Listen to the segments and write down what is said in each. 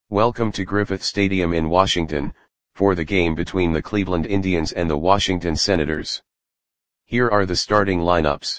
Welcome to Griffith Stadium in Washington, for the game between the Cleveland Indians and the Washington Senators. Here are the starting lineups.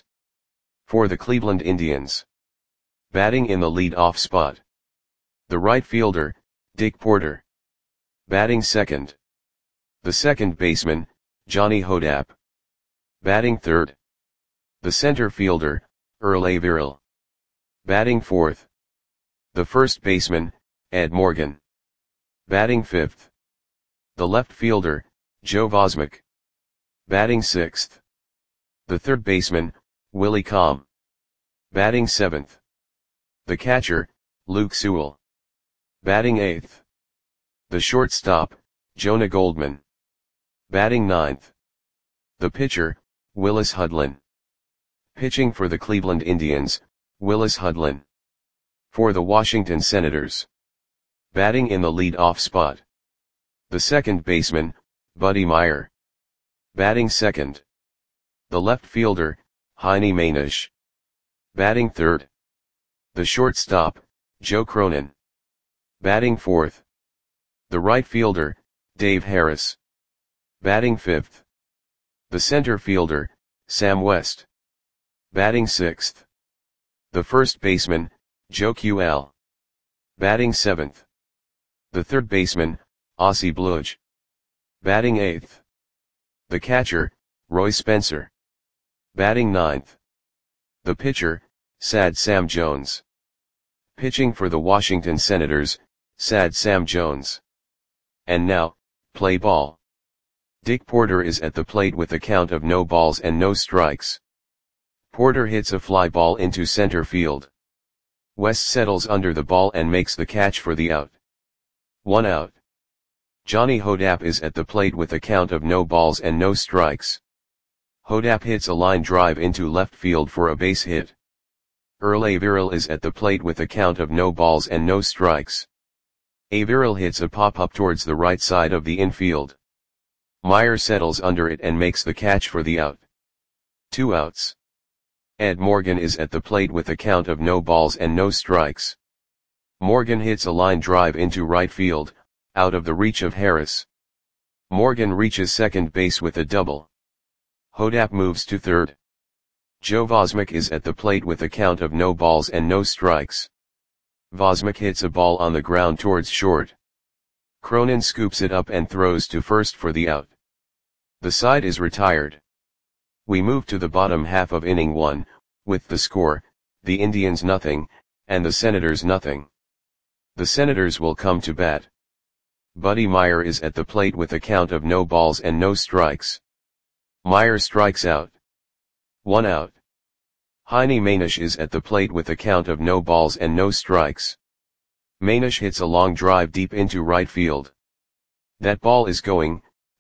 For the Cleveland Indians. Batting in the lead-off spot. The right fielder, Dick Porter. Batting second. The second baseman, Johnny Hodapp. Batting third. The center fielder, Earl Averill. Batting fourth. The first baseman, Ed Morgan. Batting fifth. The left fielder, Joe Vosmek. Batting sixth. The third baseman, Willie Comm. Batting seventh. The catcher, Luke Sewell. Batting eighth. The shortstop, Jonah Goldman. Batting ninth. The pitcher, Willis Hudlin. Pitching for the Cleveland Indians, Willis Hudlin. For the Washington Senators. Batting in the lead-off spot. The second baseman, Buddy Meyer. Batting second. The left fielder, Heine Manish. Batting third. The shortstop, Joe Cronin. Batting fourth. The right fielder, Dave Harris. Batting fifth. The center fielder, Sam West. Batting sixth. The first baseman, Joe QL. Batting seventh. The third baseman, Ossie Bluge. Batting eighth. The catcher, Roy Spencer. Batting ninth. The pitcher, Sad Sam Jones. Pitching for the Washington Senators, Sad Sam Jones. And now, play ball. Dick Porter is at the plate with a count of no balls and no strikes. Porter hits a fly ball into center field. West settles under the ball and makes the catch for the out. 1 out. Johnny Hodapp is at the plate with a count of no balls and no strikes. Hodapp hits a line drive into left field for a base hit. Earl Averill is at the plate with a count of no balls and no strikes. Averill hits a pop-up towards the right side of the infield. Meyer settles under it and makes the catch for the out. 2 outs. Ed Morgan is at the plate with a count of no balls and no strikes. Morgan hits a line drive into right field, out of the reach of Harris. Morgan reaches second base with a double. Hodapp moves to third. Joe Vosmek is at the plate with a count of no balls and no strikes. Vosmek hits a ball on the ground towards short. Cronin scoops it up and throws to first for the out. The side is retired. We move to the bottom half of inning 1, with the score, the Indians nothing, and the Senators nothing. The Senators will come to bat. Buddy Meyer is at the plate with a count of no balls and no strikes. Meyer strikes out. 1 out. Heine Manish is at the plate with a count of no balls and no strikes. Manish hits a long drive deep into right field. That ball is gone.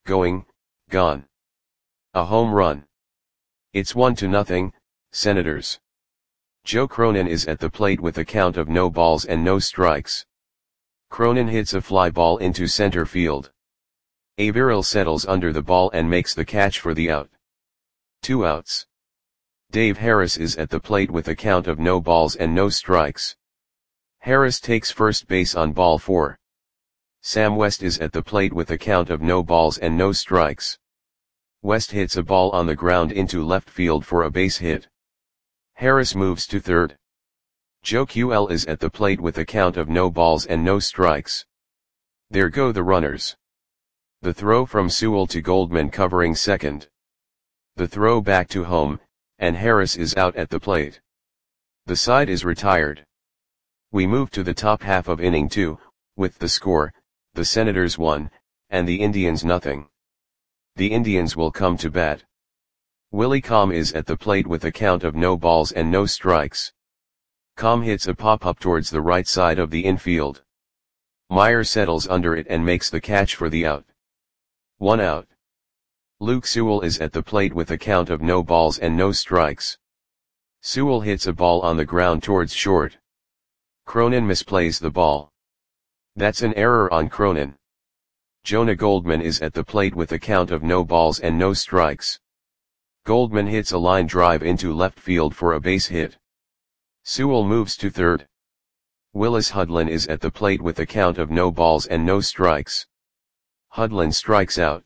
A home run. It's 1-0, Senators. Joe Cronin is at the plate with a count of no balls and no strikes. Cronin hits a fly ball into center field. Averill settles under the ball and makes the catch for the out. 2 outs. Dave Harris is at the plate with a count of no balls and no strikes. Harris takes first base on ball 4. Sam West is at the plate with a count of no balls and no strikes. West hits a ball on the ground into left field for a base hit. Harris moves to third. Joe QL is at the plate with a count of no balls and no strikes. There go the runners. The throw from Sewell to Goldman covering second. The throw back to home, and Harris is out at the plate. The side is retired. We move to the top half of inning 2, with the score, the Senators 1, and the Indians nothing. The Indians will come to bat. Willie Comm is at the plate with a count of no balls and no strikes. Comm hits a pop-up towards the right side of the infield. Meyer settles under it and makes the catch for the out. 1 out. Luke Sewell is at the plate with a count of no balls and no strikes. Sewell hits a ball on the ground towards short. Cronin misplays the ball. That's an error on Cronin. Jonah Goldman is at the plate with a count of no balls and no strikes. Goldman hits a line drive into left field for a base hit. Sewell moves to third. Willis Hudlin is at the plate with a count of no balls and no strikes. Hudlin strikes out.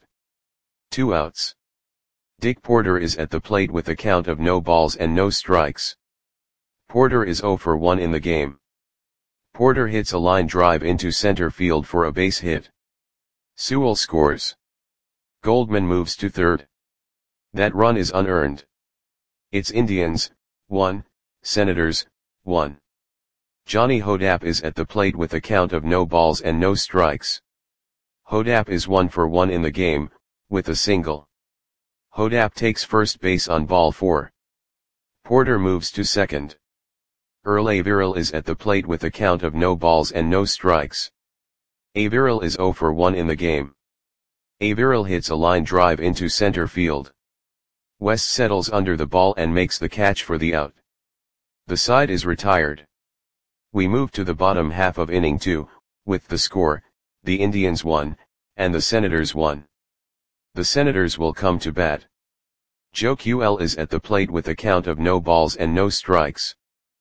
2 outs. Dick Porter is at the plate with a count of no balls and no strikes. Porter is 0 for 1 in the game. Porter hits a line drive into center field for a base hit. Sewell scores. Goldman moves to third. That run is unearned. It's Indians, 1, Senators, 1. Johnny Hodapp is at the plate with a count of no balls and no strikes. Hodapp is 1 for 1 in the game, with a single. Hodapp takes first base on ball 4. Porter moves to second. Earl Averill is at the plate with a count of no balls and no strikes. Averill is 0 for 1 in the game. Averill hits a line drive into center field. West settles under the ball and makes the catch for the out. The side is retired. We move to the bottom half of inning 2, with the score, the Indians 1, and the Senators 1. The Senators will come to bat. Joe QL is at the plate with a count of no balls and no strikes.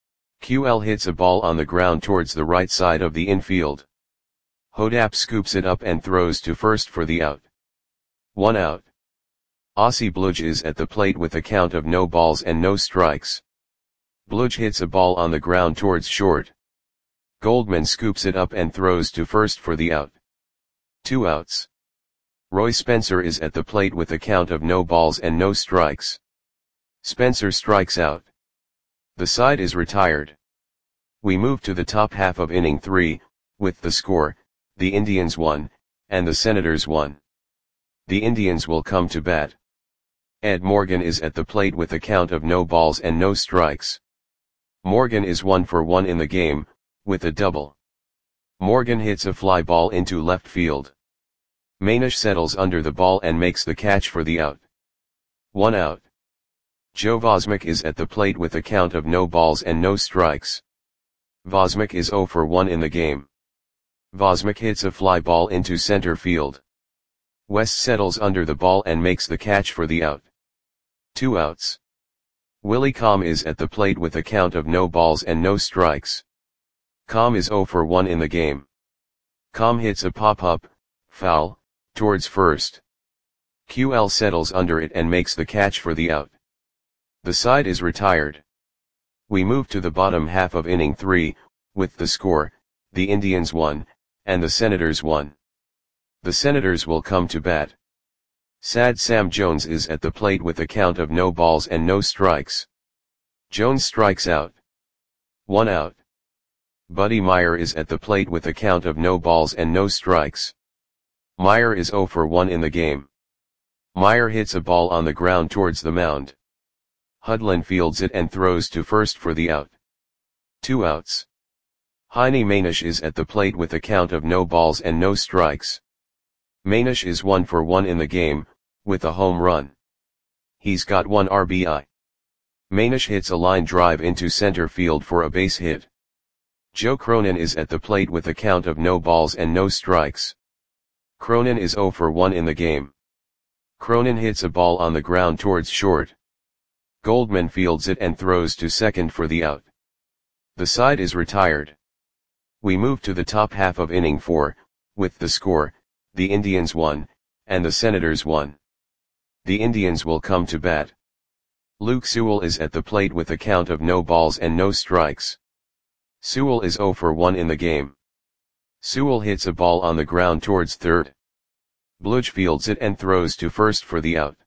QL hits a ball on the ground towards the right side of the infield. Hodapp scoops it up and throws to first for the out. 1 out. Ossie Bludge is at the plate with a count of no balls and no strikes. Bludge hits a ball on the ground towards short. Goldman scoops it up and throws to first for the out. 2 outs. Roy Spencer is at the plate with a count of no balls and no strikes. Spencer strikes out. The side is retired. We move to the top half of inning 3, with the score, the Indians 1, and the Senators 1. The Indians will come to bat. Ed Morgan is at the plate with a count of no balls and no strikes. Morgan is 1 for 1 in the game, with a double. Morgan hits a fly ball into left field. Manish settles under the ball and makes the catch for the out. 1 out. Joe Vosmick is at the plate with a count of no balls and no strikes. Vosmick is 0 for 1 in the game. Vosmick hits a fly ball into center field. West settles under the ball and makes the catch for the out. 2 outs. Willie Comm is at the plate with a count of no balls and no strikes. Comm is 0 for 1 in the game. Comm hits a pop-up, foul, towards first. QL settles under it and makes the catch for the out. The side is retired. We move to the bottom half of inning 3, with the score, the Indians 1, and the Senators 1. The Senators will come to bat. Sad Sam Jones is at the plate with a count of no balls and no strikes. Jones strikes out. 1 out. Buddy Meyer is at the plate with a count of no balls and no strikes. Meyer is 0 for 1 in the game. Meyer hits a ball on the ground towards the mound. Hudlin fields it and throws to first for the out. 2 outs. Heine Manish is at the plate with a count of no balls and no strikes. Manish is 1 for 1 in the game, with a home run. He's got 1 RBI. Manish hits a line drive into center field for a base hit. Joe Cronin is at the plate with a count of no balls and no strikes. Cronin is 0 for 1 in the game. Cronin hits a ball on the ground towards short. Goldman fields it and throws to second for the out. The side is retired. We move to the top half of inning 4, with the score, the Indians 1, and the Senators 1. The Indians will come to bat. Luke Sewell is at the plate with a count of no balls and no strikes. Sewell is 0 for 1 in the game. Sewell hits a ball on the ground towards third. Bludge fields it and throws to first for the out.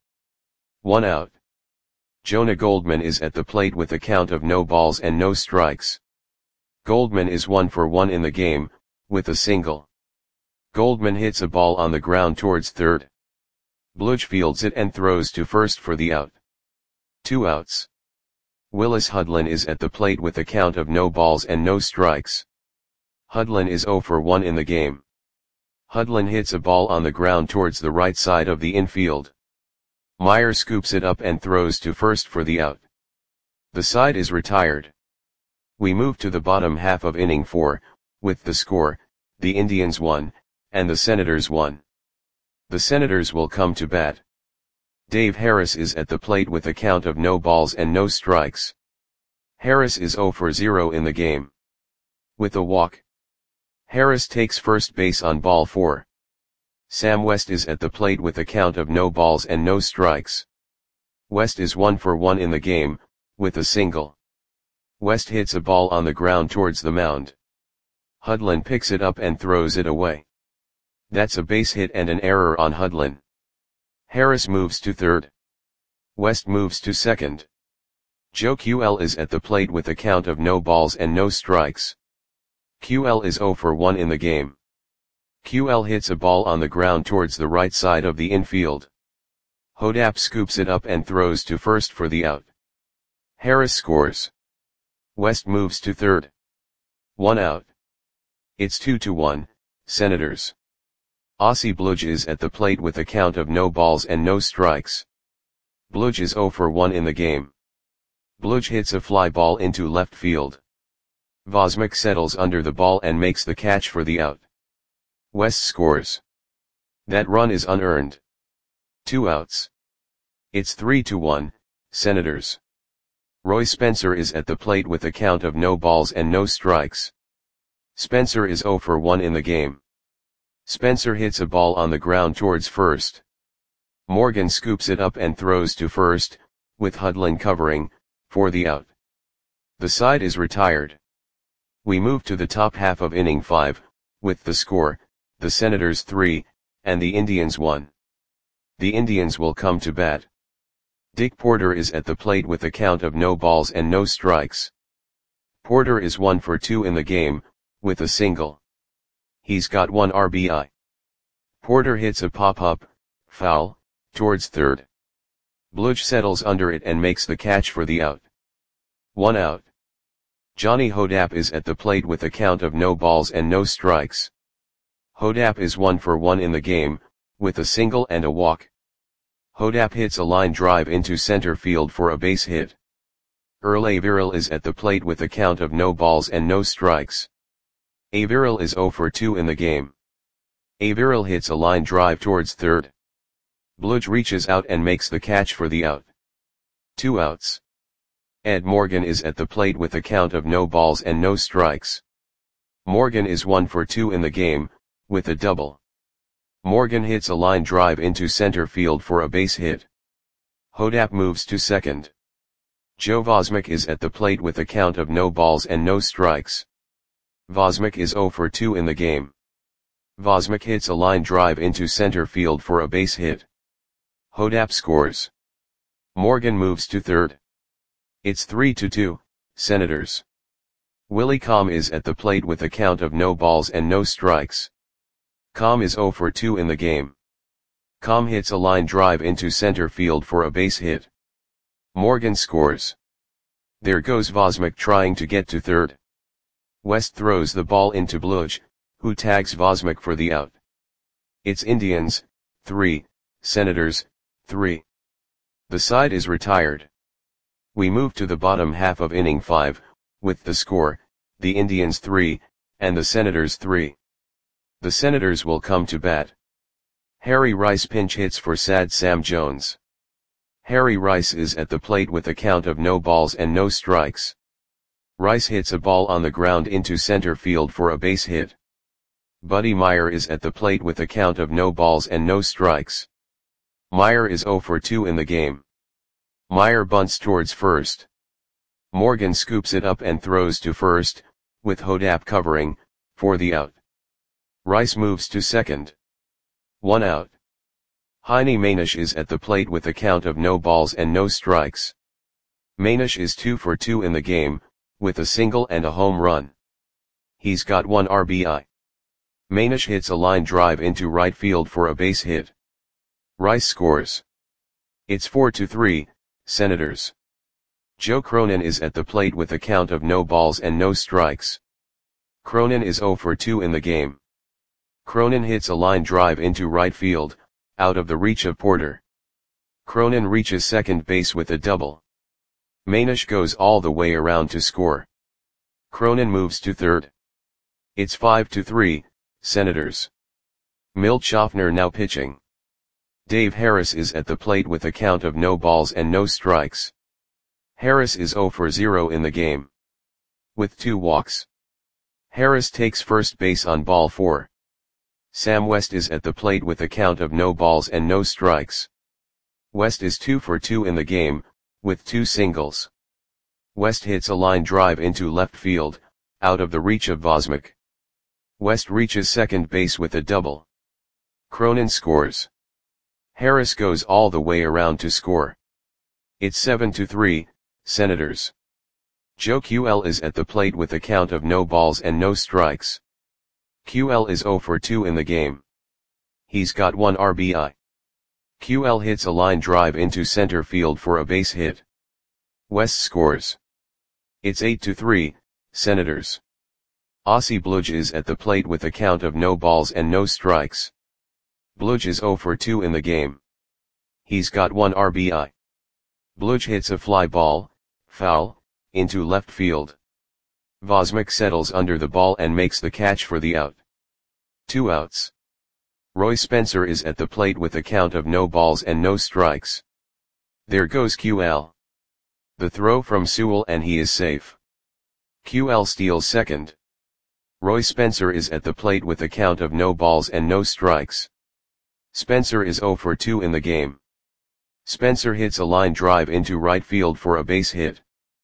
1 out. Jonah Goldman is at the plate with a count of no balls and no strikes. Goldman is 1 for 1 in the game, with a single. Goldman hits a ball on the ground towards third. Bludge fields it and throws to first for the out. 2 outs. Willis Hudlin is at the plate with a count of no balls and no strikes. Hudlin is 0 for 1 in the game. Hudlin hits a ball on the ground towards the right side of the infield. Meyer scoops it up and throws to first for the out. The side is retired. We move to the bottom half of inning 4, with the score, the Indians 1, and the Senators 1. The Senators will come to bat. Dave Harris is at the plate with a count of no balls and no strikes. Harris is 0 for 0 in the game. With a walk. Harris takes first base on ball 4. Sam West is at the plate with a count of no balls and no strikes. West is 1 for 1 in the game, with a single. West hits a ball on the ground towards the mound. Hudlin picks it up and throws it away. That's a base hit and an error on Hudlin. Harris moves to third. West moves to second. Joe QL is at the plate with a count of no balls and no strikes. QL is 0 for 1 in the game. QL hits a ball on the ground towards the right side of the infield. Hodap scoops it up and throws to first for the out. Harris scores. West moves to third. 1 out. It's 2-1, Senators. Aussie Bludge is at the plate with a count of no balls and no strikes. Bludge is 0 for 1 in the game. Bludge hits a fly ball into left field. Vosmik settles under the ball and makes the catch for the out. West scores. That run is unearned. 2 outs. It's 3-1, Senators. Roy Spencer is at the plate with a count of no balls and no strikes. Spencer is 0 for 1 in the game. Spencer hits a ball on the ground towards first. Morgan scoops it up and throws to first, with Hudlin covering, for the out. The side is retired. We move to the top half of inning 5, with the score, the Senators 3, and the Indians 1. The Indians will come to bat. Dick Porter is at the plate with a count of no balls and no strikes. Porter is 1 for 2 in the game, with a single. He's got 1 RBI. Porter hits a pop-up, foul, towards third. Bludge settles under it and makes the catch for the out. 1 out. Johnny Hodap is at the plate with a count of no balls and no strikes. Hodap is 1 for 1 in the game, with a single and a walk. Hodap hits a line drive into center field for a base hit. Earl Averill is at the plate with a count of no balls and no strikes. Averill is 0 for 2 in the game. Averill hits a line drive towards third. Bludge reaches out and makes the catch for the out. 2 outs. Ed Morgan is at the plate with a count of no balls and no strikes. Morgan is 1 for 2 in the game, with a double. Morgan hits a line drive into center field for a base hit. Hodap moves to second. Joe Vosmik is at the plate with a count of no balls and no strikes. Vosmik is 0 for 2 in the game. Vosmik hits a line drive into center field for a base hit. Hodap scores. Morgan moves to third. It's 3-2, Senators. Willie Comm is at the plate with a count of no balls and no strikes. Comm is 0 for 2 in the game. Comm hits a line drive into center field for a base hit. Morgan scores. There goes Vosmik trying to get to third. West throws the ball into Bludge, who tags Vosmik for the out. It's Indians, 3, Senators, 3. The side is retired. We move to the bottom half of inning 5, with the score, the Indians 3, and the Senators 3. The Senators will come to bat. Harry Rice pinch hits for sad Sam Jones. Harry Rice is at the plate with a count of no balls and no strikes. Rice hits a ball on the ground into center field for a base hit. Buddy Meyer is at the plate with a count of no balls and no strikes. Meyer is 0 for 2 in the game. Meyer bunts towards first. Morgan scoops it up and throws to first, with Hodap covering, for the out. Rice moves to second. 1 out. Heine Manish is at the plate with a count of no balls and no strikes. Manish is 2 for 2 in the game, with a single and a home run. He's got 1 RBI. Manish hits a line drive into right field for a base hit. Rice scores. It's 4-3, Senators. Joe Cronin is at the plate with a count of no balls and no strikes. Cronin is 0 for 2 in the game. Cronin hits a line drive into right field, out of the reach of Porter. Cronin reaches second base with a double. Manish goes all the way around to score. Cronin moves to third. It's 5-3, Senators. Milt Schaffner now pitching. Dave Harris is at the plate with a count of no balls and no strikes. Harris is 0 for 0 in the game. With 2 walks. Harris takes first base on ball 4. Sam West is at the plate with a count of no balls and no strikes. West is 2 for 2 in the game, with 2 singles. West hits a line drive into left field, out of the reach of Vosmik. West reaches second base with a double. Cronin scores. Harris goes all the way around to score. It's 7-3, Senators. Joe QL is at the plate with a count of no balls and no strikes. QL is 0 for 2 in the game. He's got 1 RBI. QL hits a line drive into center field for a base hit. West scores. It's 8-3, Senators. Ossie Bludge is at the plate with a count of no balls and no strikes. Bludge is 0 for 2 in the game. He's got 1 RBI. Bludge hits a fly ball, foul, into left field. Vosmik settles under the ball and makes the catch for the out. 2 outs. Roy Spencer is at the plate with a count of no balls and no strikes. There goes QL. The throw from Sewell and he is safe. QL steals second. Roy Spencer is at the plate with a count of no balls and no strikes. Spencer is 0 for 2 in the game. Spencer hits a line drive into right field for a base hit.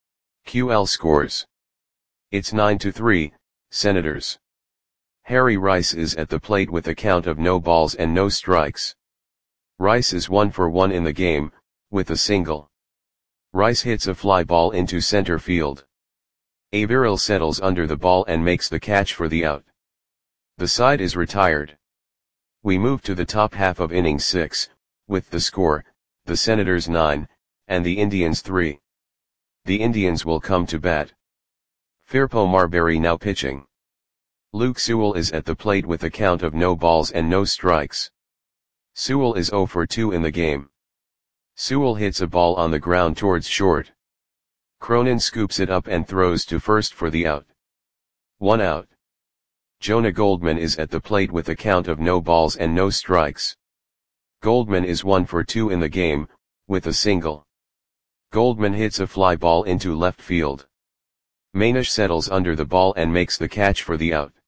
QL scores. It's 9-3, Senators. Harry Rice is at the plate with a count of no balls and no strikes. Rice is 1 for 1 in the game, with a single. Rice hits a fly ball into center field. Averill settles under the ball and makes the catch for the out. The side is retired. We move to the top half of inning 6, with the score, the Senators 9, and the Indians 3. The Indians will come to bat. Firpo Marbury now pitching. Luke Sewell is at the plate with a count of no balls and no strikes. Sewell is 0 for 2 in the game. Sewell hits a ball on the ground towards short. Cronin scoops it up and throws to first for the out. 1 out. Jonah Goldman is at the plate with a count of no balls and no strikes. Goldman is 1 for 2 in the game, with a single. Goldman hits a fly ball into left field. Manish settles under the ball and makes the catch for the out.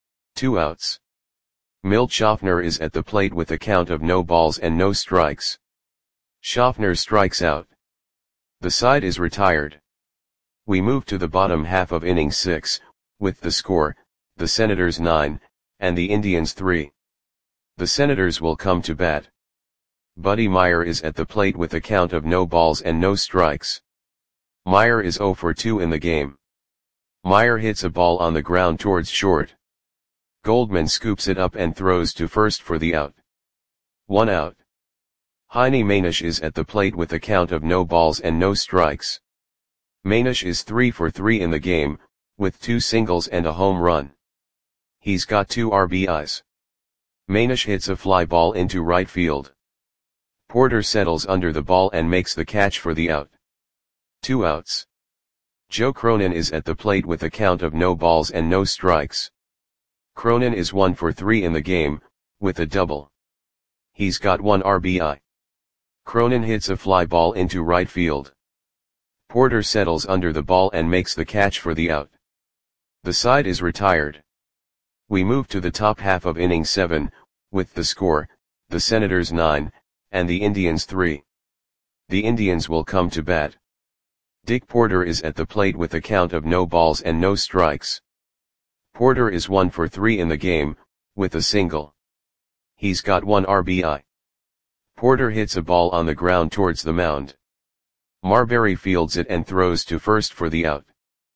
2 outs. Milt Schaffner is at the plate with a count of no balls and no strikes. Schaffner strikes out. The side is retired. We move to the bottom half of inning 6, with the score, the Senators 9, and the Indians 3. The Senators will come to bat. Buddy Meyer is at the plate with a count of no balls and no strikes. Meyer is 0 for 2 in the game. Meyer hits a ball on the ground towards short. Goldman scoops it up and throws to first for the out. 1 out. Heine Manish is at the plate with a count of no balls and no strikes. Manish is 3 for 3 in the game, with 2 singles and a home run. He's got 2 RBIs. Manish hits a fly ball into right field. Porter settles under the ball and makes the catch for the out. 2 outs. Joe Cronin is at the plate with a count of no balls and no strikes. Cronin is 1 for 3 in the game, with a double. He's got 1 RBI. Cronin hits a fly ball into right field. Porter settles under the ball and makes the catch for the out. The side is retired. We move to the top half of inning 7, with the score, the Senators 9, and the Indians 3. The Indians will come to bat. Dick Porter is at the plate with a count of no balls and no strikes. Porter is 1 for 3 in the game, with a single. He's got 1 RBI. Porter hits a ball on the ground towards the mound. Marbury fields it and throws to first for the out.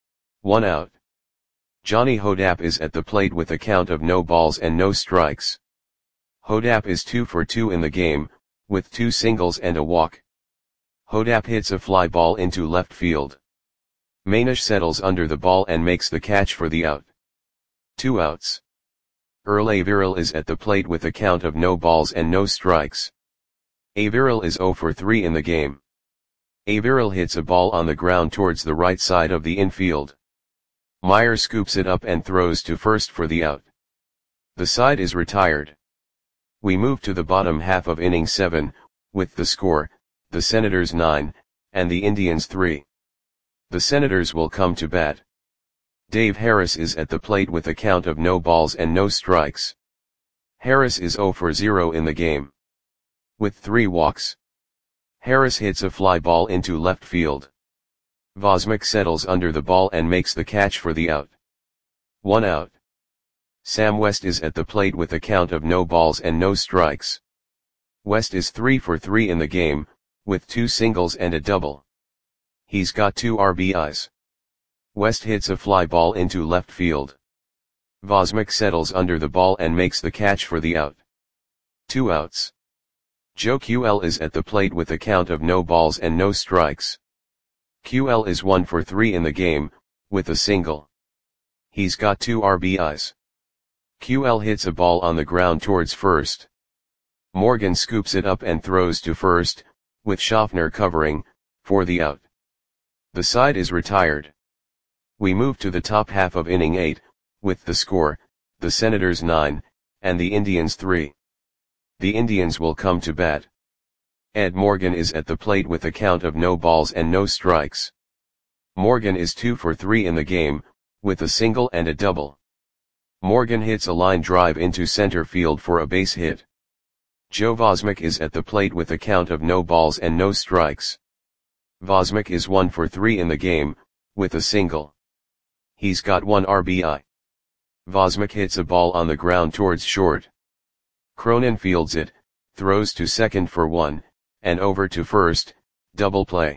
1 out. Johnny Hodap is at the plate with a count of no balls and no strikes. Hodap is 2 for 2 in the game, with 2 singles and a walk. Hodap hits a fly ball into left field. Manish settles under the ball and makes the catch for the out. 2 outs. Earl Averill is at the plate with a count of no balls and no strikes. Averill is 0 for 3 in the game. Averill hits a ball on the ground towards the right side of the infield. Meyer scoops it up and throws to first for the out. The side is retired. We move to the bottom half of inning 7, with the score, the Senators 9, and the Indians 3. The Senators will come to bat. Dave Harris is at the plate with a count of no balls and no strikes. Harris is 0 for 0 in the game. With 3 walks. Harris hits a fly ball into left field. Vosmik settles under the ball and makes the catch for the out. 1 out. Sam West is at the plate with a count of no balls and no strikes. West is 3 for 3 in the game, with 2 singles and a double. He's got 2 RBIs. West hits a fly ball into left field. Vosmik settles under the ball and makes the catch for the out. 2 outs. Joe QL is at the plate with a count of no balls and no strikes. QL is 1 for 3 in the game, with a single. He's got 2 RBIs. QL hits a ball on the ground towards first. Morgan scoops it up and throws to first, with Schaffner covering, for the out. The side is retired. We move to the top half of inning 8, with the score, the Senators 9, and the Indians 3. The Indians will come to bat. Ed Morgan is at the plate with a count of no balls and no strikes. Morgan is 2 for 3 in the game, with a single and a double. Morgan hits a line drive into center field for a base hit. Joe Vosmik is at the plate with a count of no balls and no strikes. Vosmik is 1 for 3 in the game, with a single. He's got 1 RBI. Vosmik hits a ball on the ground towards short. Cronin fields it, throws to second for 1, and over to first, double play.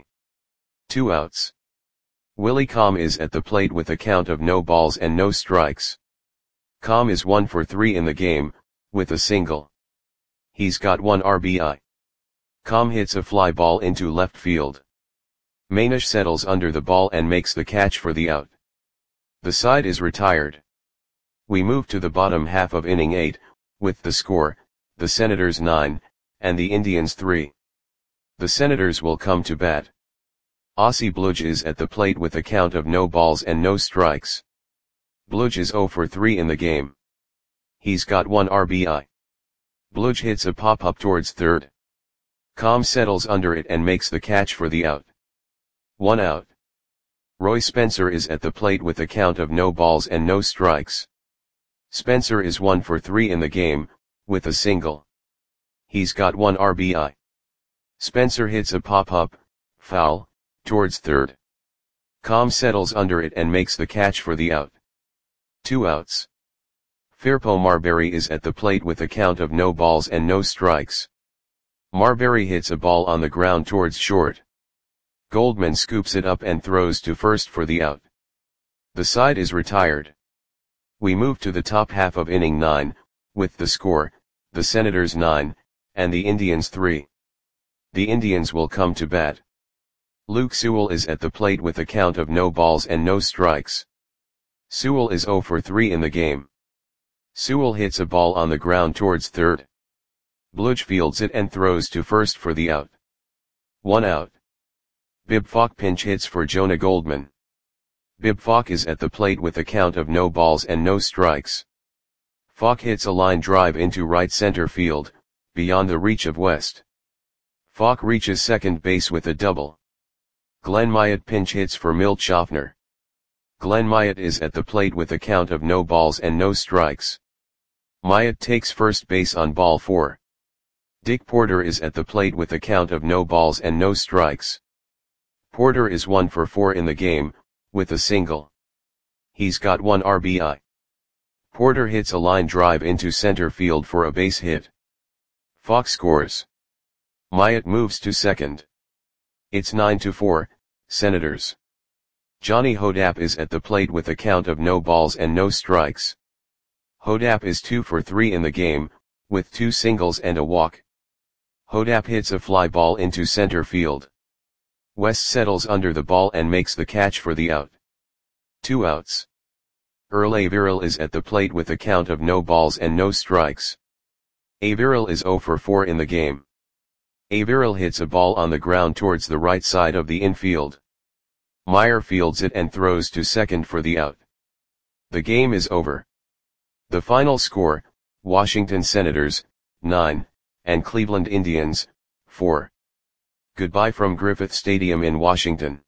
2 outs. Willie Comm is at the plate with a count of no balls and no strikes. Comm is 1 for 3 in the game, with a single. He's got 1 RBI. Comm hits a fly ball into left field. Manish settles under the ball and makes the catch for the out. The side is retired. We move to the bottom half of inning 8, with the score, the Senators 9, and the Indians 3. The Senators will come to bat. Ossie Bludge is at the plate with a count of no balls and no strikes. Bludge is 0 for 3 in the game. He's got 1 RBI. Bludge hits a pop-up towards third. Comm settles under it and makes the catch for the out. 1 out. Roy Spencer is at the plate with a count of no balls and no strikes. Spencer is 1 for 3 in the game, with a single. He's got 1 RBI. Spencer hits a pop-up, foul, towards third. Comm settles under it and makes the catch for the out. 2 outs. Firpo Marbury is at the plate with a count of no balls and no strikes. Marbury hits a ball on the ground towards short. Goldman scoops it up and throws to first for the out. The side is retired. We move to the top half of inning 9, with the score, the Senators 9, and the Indians 3. The Indians will come to bat. Luke Sewell is at the plate with a count of no balls and no strikes. Sewell is 0 for 3 in the game. Sewell hits a ball on the ground towards third. Bludge fields it and throws to first for the out. 1 out. Bib Falk pinch hits for Jonah Goldman. Bib Falk is at the plate with a count of no balls and no strikes. Falk hits a line drive into right center field, beyond the reach of West. Falk reaches second base with a double. Glenn Myatt pinch hits for Milt Schaffner. Glenn Myatt is at the plate with a count of no balls and no strikes. Myatt takes first base on ball 4. Dick Porter is at the plate with a count of no balls and no strikes. Porter is 1 for 4 in the game, with a single. He's got 1 RBI. Porter hits a line drive into center field for a base hit. Falk scores. Myatt moves to second. It's 9-4, Senators. Johnny Hodap is at the plate with a count of no balls and no strikes. Hodap is 2 for 3 in the game, with 2 singles and a walk. Hodap hits a fly ball into center field. West settles under the ball and makes the catch for the out. 2 outs. Earl Averill is at the plate with a count of no balls and no strikes. Averill is 0 for 4 in the game. Averill hits a ball on the ground towards the right side of the infield. Meyer fields it and throws to second for the out. The game is over. The final score, Washington Senators, 9, and Cleveland Indians, 4. Goodbye from Griffith Stadium in Washington.